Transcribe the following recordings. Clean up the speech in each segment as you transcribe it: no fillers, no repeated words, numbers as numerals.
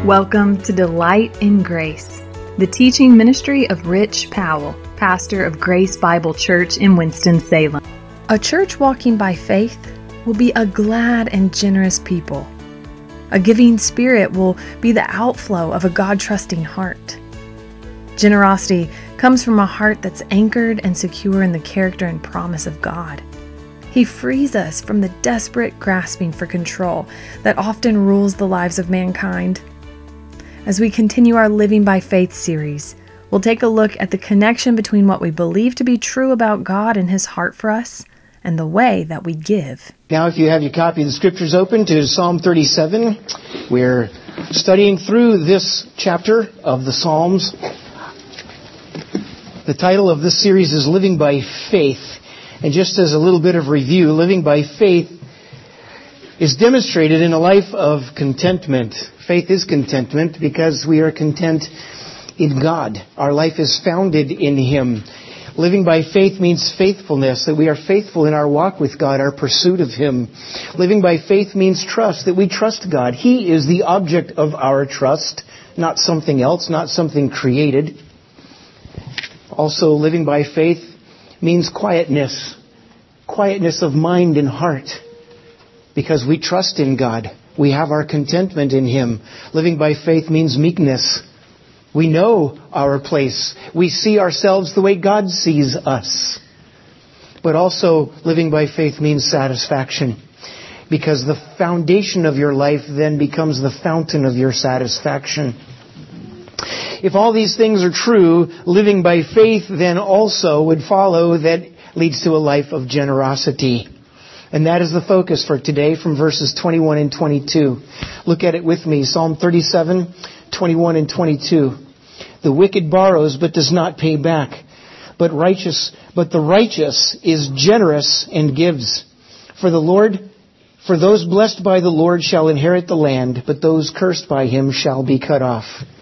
Welcome to Delight in Grace, the teaching ministry of Rich Powell, pastor of Grace Bible Church in Winston-Salem. A church walking by faith will be a glad and generous people. A giving spirit will be the outflow of a God-trusting heart. Generosity comes from a heart that's anchored and secure in the character and promise of God. He frees us from the desperate grasping for control that often rules the lives of mankind. As we continue our Living by Faith series, we'll take a look at the connection between what we believe to be true about God and His heart for us and the way that we give. Now, if you have your copy of the Scriptures open to Psalm 37, we're studying through this chapter of the Psalms. The title of this series is Living by Faith. And just as a little bit of review, living by faith is demonstrated in a life of contentment. Faith is contentment because we are content in God. Our life is founded in Him. Living by faith means faithfulness, that we are faithful in our walk with God, our pursuit of Him. Living by faith means trust, that we trust God. He is the object of our trust, not something else, not something created. Also, living by faith means quietness. Quietness of mind and heart. Because we trust in God. We have our contentment in Him. Living by faith means meekness. We know our place. We see ourselves the way God sees us. But also, living by faith means satisfaction. Because the foundation of your life then becomes the fountain of your satisfaction. If all these things are true, living by faith then also would follow that leads to a life of generosity. And that is the focus for today from verses 21 and 22. Look at it with me. Psalm 37, 21 and 22. The wicked borrows but does not pay back. But the righteous is generous and gives. For those blessed by the Lord shall inherit the land, but those cursed by Him shall be cut off.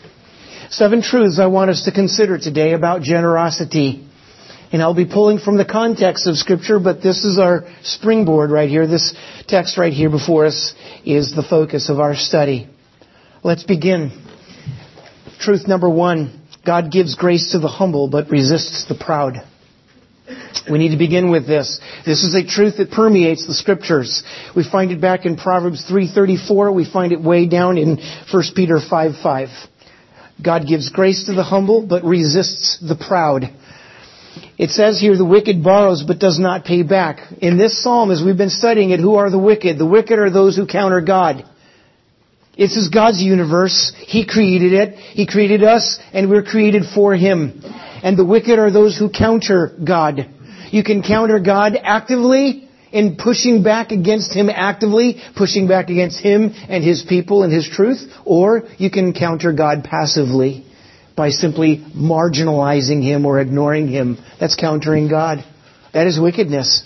7 truths I want us to consider today about generosity. And I'll be pulling from the context of Scripture, but this is our springboard right here. This text right here before us is the focus of our study. Let's begin. Truth number 1, God gives grace to the humble, but resists the proud. We need to begin with this. This is a truth that permeates the Scriptures. We find it back in Proverbs 3:34. We find it way down in 1 Peter 5:5. God gives grace to the humble, but resists the proud. It says here, the wicked borrows but does not pay back. In this psalm, as we've been studying it, who are the wicked? The wicked are those who counter God. This is God's universe. He created it. He created us, and we're created for Him. And the wicked are those who counter God. You can counter God actively in pushing back against Him actively, pushing back against Him and His people and His truth, or you can counter God passively by simply marginalizing Him or ignoring Him. That's countering God. That is wickedness.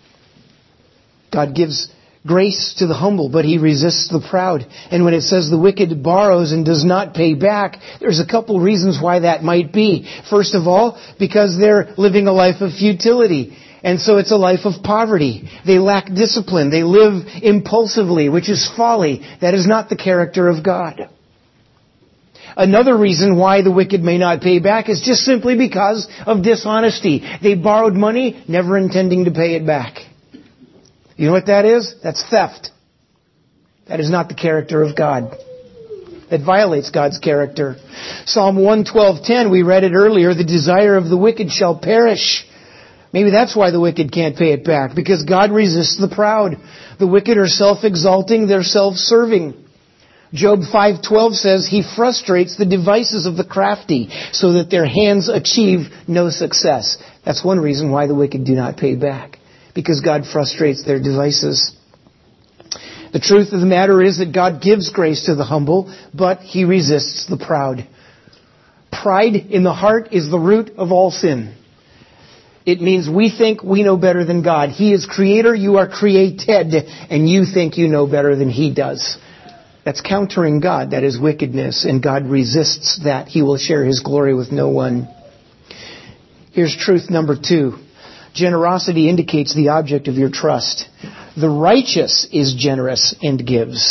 God gives grace to the humble, but He resists the proud. And when it says the wicked borrows and does not pay back, there's a couple reasons why that might be. First of all, because they're living a life of futility. And so it's a life of poverty. They lack discipline. They live impulsively, which is folly. That is not the character of God. Another reason why the wicked may not pay back is just simply because of dishonesty. They borrowed money, never intending to pay it back. You know what that is? That's theft. That is not the character of God. That violates God's character. Psalm 112:10, we read it earlier, the desire of the wicked shall perish. Maybe that's why the wicked can't pay it back, because God resists the proud. The wicked are self-exalting, they're self-serving. Job 5:12 says, He frustrates the devices of the crafty so that their hands achieve no success. That's one reason why the wicked do not pay back, because God frustrates their devices. The truth of the matter is that God gives grace to the humble, but He resists the proud. Pride in the heart is the root of all sin. It means we think we know better than God. He is creator, you are created, and you think you know better than He does. That's countering God. That is wickedness, and God resists that. He will share His glory with no one. Here's truth number 2. Generosity indicates the object of your trust. The righteous is generous and gives.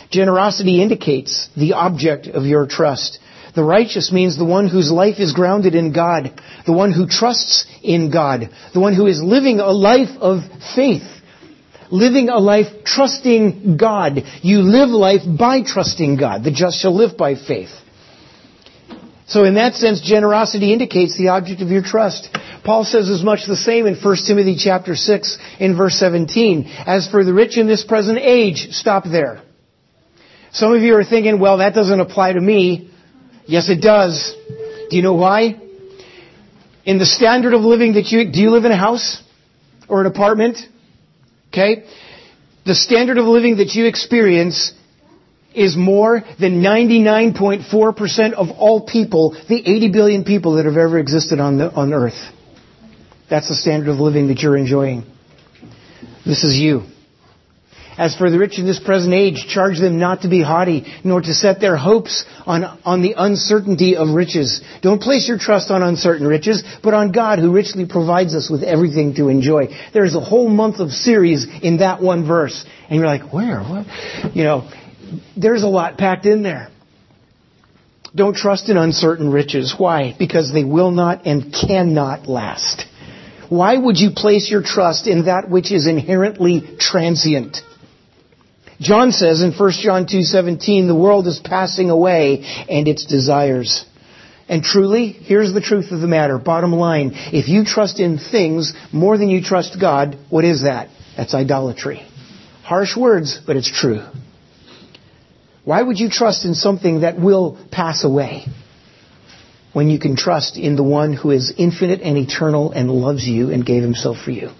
Generosity indicates the object of your trust. The righteous means the one whose life is grounded in God, the one who trusts in God, the one who is living a life of faith, living a life trusting God. You live life by trusting God. The just shall live by faith. So in that sense, generosity indicates the object of your trust. Paul says as much the same in 1 Timothy chapter 6 in verse 17. As for the rich in this present age, stop there. Some of you are thinking, well, that doesn't apply to me. Yes, it does. Do you know why? In the standard of living do you live in a house or an apartment? Okay? The standard of living that you experience is more than 99.4% of all people, the 80 billion people that have ever existed on earth. That's the standard of living that you're enjoying. This is you. As for the rich in this present age, charge them not to be haughty, nor to set their hopes on the uncertainty of riches. Don't place your trust on uncertain riches, but on God who richly provides us with everything to enjoy. There's a whole month of series in that one verse. And you're like, where? What? There's a lot packed in there. Don't trust in uncertain riches. Why? Because they will not and cannot last. Why would you place your trust in that which is inherently transient? John says in 1 John 2:17, the world is passing away and its desires. And truly, here's the truth of the matter. Bottom line, if you trust in things more than you trust God, what is that? That's idolatry. Harsh words, but it's true. Why would you trust in something that will pass away when you can trust in the one who is infinite and eternal and loves you and gave himself for you?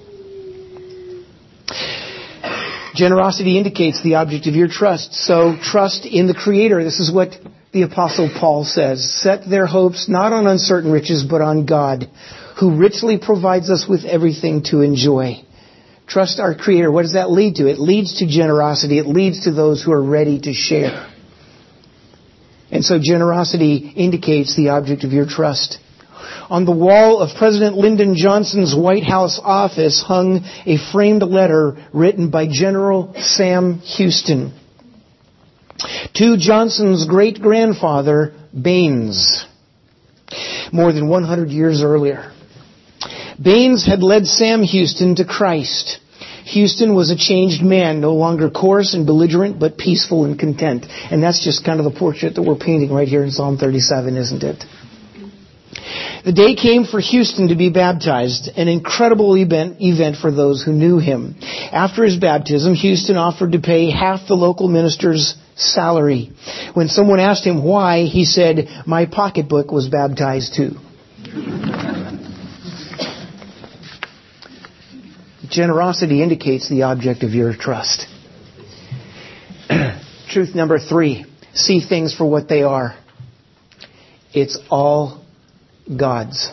Generosity indicates the object of your trust. So trust in the Creator. This is what the Apostle Paul says. Set their hopes not on uncertain riches, but on God, who richly provides us with everything to enjoy. Trust our Creator. What does that lead to? It leads to generosity. It leads to those who are ready to share. And so generosity indicates the object of your trust. On the wall of President Lyndon Johnson's White House office hung a framed letter written by General Sam Houston to Johnson's great-grandfather, Baines, more than 100 years earlier. Baines had led Sam Houston to Christ. Houston was a changed man, no longer coarse and belligerent, but peaceful and content. And that's just kind of the portrait that we're painting right here in Psalm 37, isn't it? The day came for Houston to be baptized, an incredible event for those who knew him. After his baptism, Houston offered to pay half the local minister's salary. When someone asked him why, he said, "My pocketbook was baptized too." Generosity indicates the object of your trust. Truth number 3, see things for what they are. It's all God's.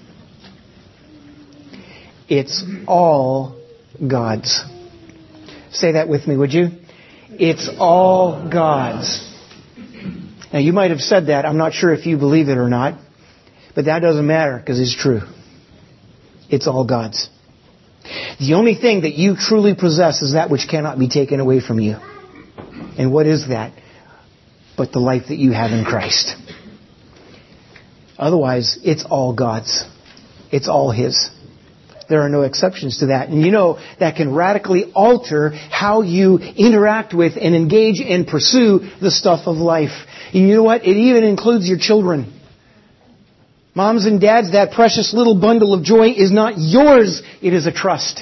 It's all God's. Say that with me, would you? It's all God's. Now, you might have said that. I'm not sure if you believe it or not. But that doesn't matter because it's true. It's all God's. The only thing that you truly possess is that which cannot be taken away from you. And what is that? But the life that you have in Christ. Otherwise, it's all God's. It's all His. There are no exceptions to that. And you know, that can radically alter how you interact with and engage and pursue the stuff of life. And you know what? It even includes your children. Moms and dads, that precious little bundle of joy is not yours. It is a trust.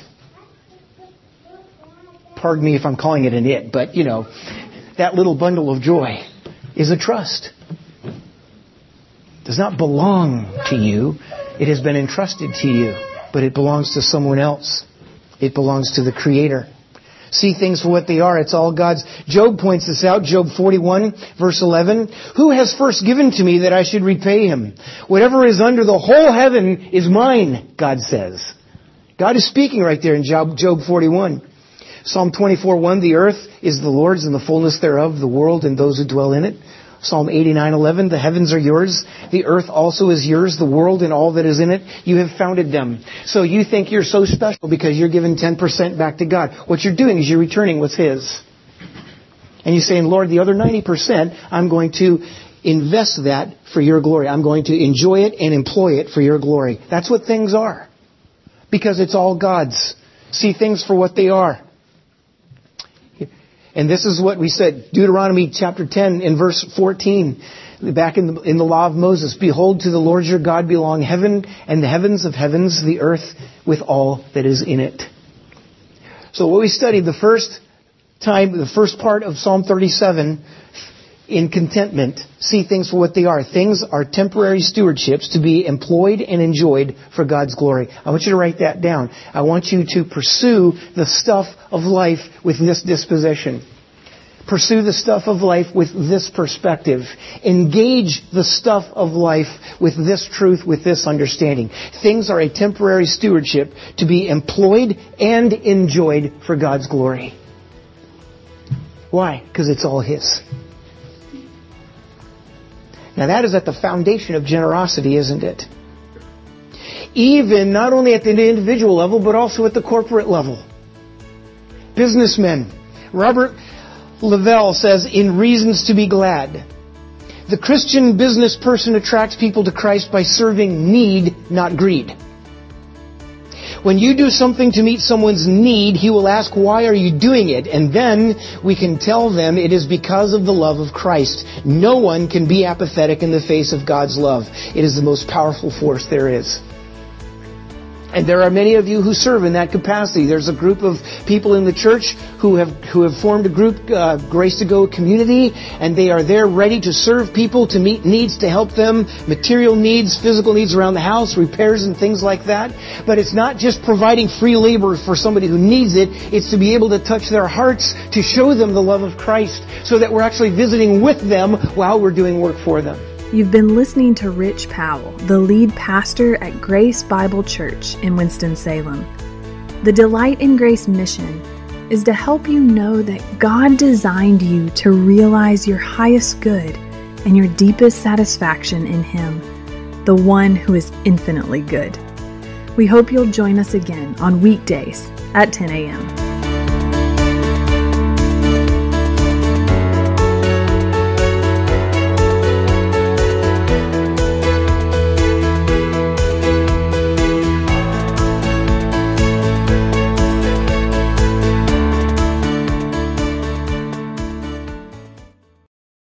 Pardon me if I'm calling it an it, but you know, that little bundle of joy is a trust. It does not belong to you. It has been entrusted to you, but it belongs to someone else. It belongs to the Creator. See things for what they are. It's all God's. Job points this out. Job 41, verse 11. Who has first given to me that I should repay him? Whatever is under the whole heaven is mine, God says. God is speaking right there in Job 41. Psalm 24:1. The earth is the Lord's and the fullness thereof, the world and those who dwell in it. Psalm 89:11. The heavens are yours. The earth also is yours. The world and all that is in it. You have founded them. So you think you're so special because you're giving 10% back to God. What you're doing is you're returning what's His. And you're saying, Lord, the other 90%, I'm going to invest that for your glory. I'm going to enjoy it and employ it for your glory. That's what things are. Because it's all God's. See things for what they are. And this is what we said, Deuteronomy chapter 10 in verse 14, back in the law of Moses. Behold, to the Lord your God belong heaven and the heavens of heavens, the earth with all that is in it. So what we studied the first part of Psalm 37, in contentment, see things for what they are. Things are temporary stewardships to be employed and enjoyed for God's glory. I want you to write that down. I want you to pursue the stuff of life with this disposition. Pursue the stuff of life with this perspective. Engage the stuff of life with this truth, with this understanding. Things are a temporary stewardship to be employed and enjoyed for God's glory. Why? Because it's all His. Now that is at the foundation of generosity, isn't it? Even not only at the individual level, but also at the corporate level. Businessmen. Robert Lavelle says, in Reasons to be Glad, the Christian business person attracts people to Christ by serving need, not greed. When you do something to meet someone's need, he will ask, why are you doing it? And then we can tell them it is because of the love of Christ. No one can be apathetic in the face of God's love. It is the most powerful force there is. And there are many of you who serve in that capacity. There's a group of people in the church who have formed a group, Grace to Go community, and they are there ready to serve people, to meet needs, to help them, material needs, physical needs around the house, repairs and things like that. But it's not just providing free labor for somebody who needs it. It's to be able to touch their hearts, to show them the love of Christ, so that we're actually visiting with them while we're doing work for them. You've been listening to Rich Powell, the lead pastor at Grace Bible Church in Winston-Salem. The Delight in Grace mission is to help you know that God designed you to realize your highest good and your deepest satisfaction in Him, the one who is infinitely good. We hope you'll join us again on weekdays at 10 a.m.